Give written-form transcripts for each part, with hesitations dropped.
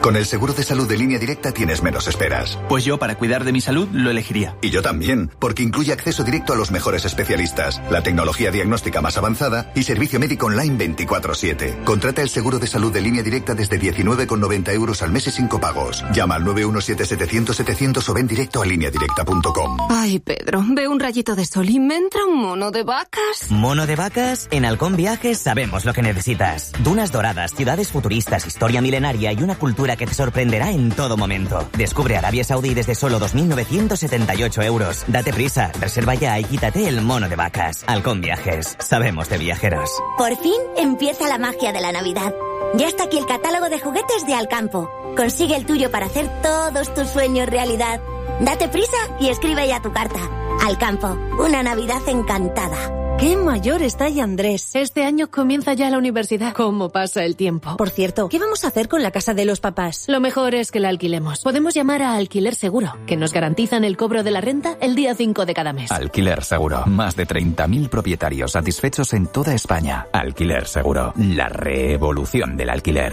Con el seguro de salud de Línea Directa tienes menos esperas. Pues yo, para cuidar de mi salud, lo elegiría. Y yo también, porque incluye acceso directo a los mejores especialistas, la tecnología diagnóstica más avanzada y servicio médico online 24/7. Contrata el seguro de salud de Línea Directa desde 19,90 € al mes y 5 pagos. Llama al 917-700-700 o ven directo a lineadirecta.com. Ay, Pedro, veo un rayito de sol y me entra un mono de vacas. ¿Mono de vacas? En Halcón Viajes sabemos lo que necesitas. Dunas doradas, ciudades futuristas, historia milenaria y una cultura que te sorprenderá en todo momento. Descubre Arabia Saudí desde solo 2.978 €. Date prisa, reserva ya y quítate el mono de vacas. Halcón Viajes, sabemos de viajeros. Por fin empieza la magia de la Navidad. Ya está aquí el catálogo de juguetes de Alcampo. Consigue el tuyo para hacer todos tus sueños realidad. Date prisa y escribe ya tu carta. Alcampo, una Navidad encantada. ¡Qué mayor está ya Andrés! Este año comienza ya la universidad. ¿Cómo pasa el tiempo? Por cierto, ¿qué vamos a hacer con la casa de los papás? Lo mejor es que la alquilemos. Podemos llamar a Alquiler Seguro, que nos garantizan el cobro de la renta el día 5 de cada mes. Alquiler Seguro. Más de 30.000 propietarios satisfechos en toda España. Alquiler Seguro. La revolución del alquiler.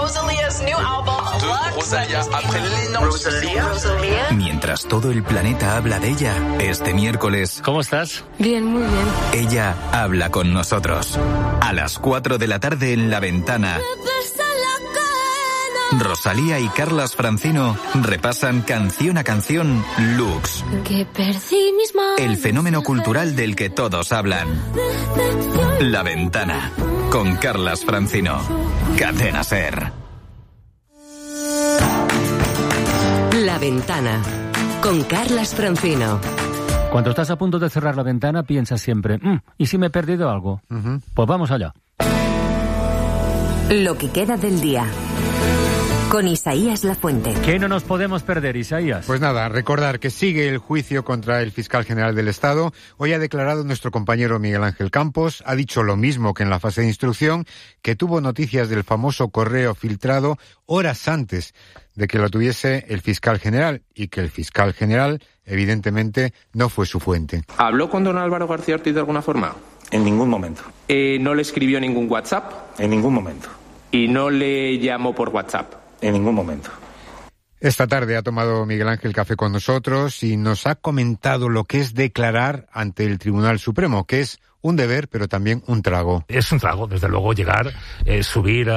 Mientras todo el planeta habla de ella, este miércoles... ¿Cómo estás? Bien, muy bien. Ella habla con nosotros. A las 4 de la tarde en La Ventana. Rosalía y Carlas Francino repasan canción a canción Lux. Que perdí mis manos. El fenómeno cultural del que todos hablan. La Ventana. Con Carlas Francino. Cadena SER. La Ventana. Con Carlas Francino. Cuando estás a punto de cerrar la ventana, piensas siempre, ¿y si me he perdido algo? Pues vamos allá. Lo que queda del día. Con Isaías Lafuente. ¿Qué no nos podemos perder, Isaías? Pues nada, recordar que sigue el juicio contra el fiscal general del Estado. Hoy ha declarado nuestro compañero Miguel Ángel Campos. Ha dicho lo mismo que en la fase de instrucción, que tuvo noticias del famoso correo filtrado horas antes de que lo tuviese el fiscal general y que el fiscal general, evidentemente, no fue su fuente. ¿Habló con don Álvaro García Ortiz de alguna forma? En ningún momento. ¿No le escribió ningún WhatsApp? En ningún momento. ¿Y no le llamó por WhatsApp? En ningún momento. Esta tarde ha tomado Miguel Ángel café con nosotros y nos ha comentado lo que es declarar ante el Tribunal Supremo, que es un deber, pero también un trago. Es un trago, desde luego, llegar, subir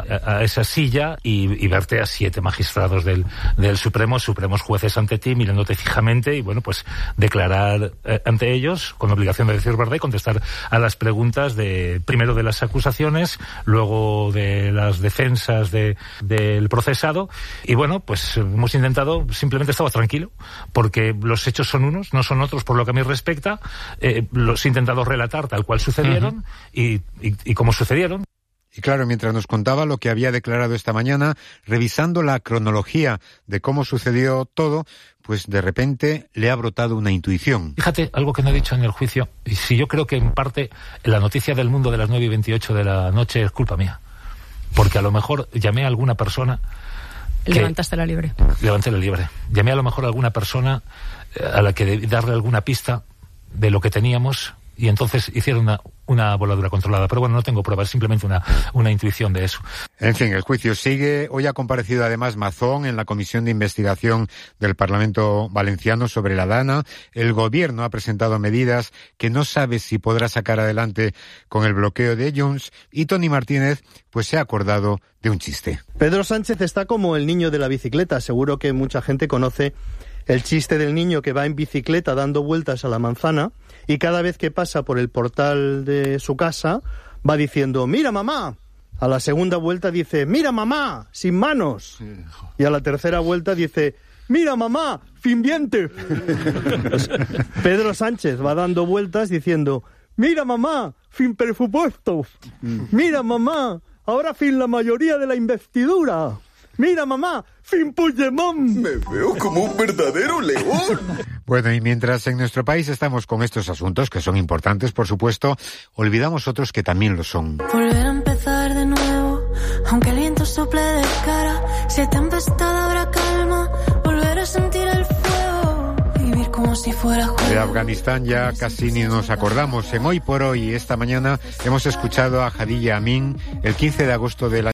a esa silla y verte a 7 magistrados del Supremo, supremos jueces ante ti, mirándote fijamente y, bueno, pues declarar ante ellos, con obligación de decir verdad y contestar a las preguntas primero de las acusaciones, luego de las defensas del procesado. Y, bueno, pues hemos intentado, simplemente estaba tranquilo, porque los hechos son unos, no son otros por lo que a mí respecta. Los he intentado relatar tal cual sucedieron y cómo sucedieron. Y claro, mientras nos contaba lo que había declarado esta mañana, revisando la cronología de cómo sucedió todo, pues de repente le ha brotado una intuición. Fíjate, algo que no he dicho en el juicio, y si yo creo que en parte la noticia del Mundo de las 9:28 de la noche es culpa mía, porque a lo mejor llamé a alguna persona... Levantaste la liebre. Levanté la liebre. Llamé a lo mejor a alguna persona a la que darle alguna pista de lo que teníamos... Y entonces hicieron una voladura controlada. Pero bueno, no tengo pruebas, simplemente una intuición de eso. En fin, el juicio sigue. Hoy ha comparecido además Mazón en la Comisión de Investigación del Parlamento Valenciano sobre la Dana. El Gobierno ha presentado medidas que no sabe si podrá sacar adelante con el bloqueo de Junts. Y Toni Martínez pues se ha acordado de un chiste. Pedro Sánchez está como el niño de la bicicleta. Seguro que mucha gente conoce el chiste del niño que va en bicicleta dando vueltas a la manzana y cada vez que pasa por el portal de su casa va diciendo «¡Mira, mamá!». A la segunda vuelta dice «¡Mira, mamá!, sin manos». Y a la tercera vuelta dice «¡Mira, mamá!, sin dientes». Pues Pedro Sánchez va dando vueltas diciendo «¡Mira, mamá!, sin presupuesto». «¡Mira, mamá!, ahora sin la mayoría de la investidura». «Mira, mamá, sin Puigdemont». Me veo como un verdadero león. Bueno, y mientras en nuestro país estamos con estos asuntos, que son importantes, por supuesto, olvidamos otros que también lo son. Volver a empezar de nuevo, aunque el viento sople de cara, si hay tempestad habrá calma, volver a sentir el fuego, vivir como si fuera juego. De Afganistán ya casi ni nos acordamos. En Hoy por Hoy, esta mañana, hemos escuchado a Hadilla Amin el 15 de agosto del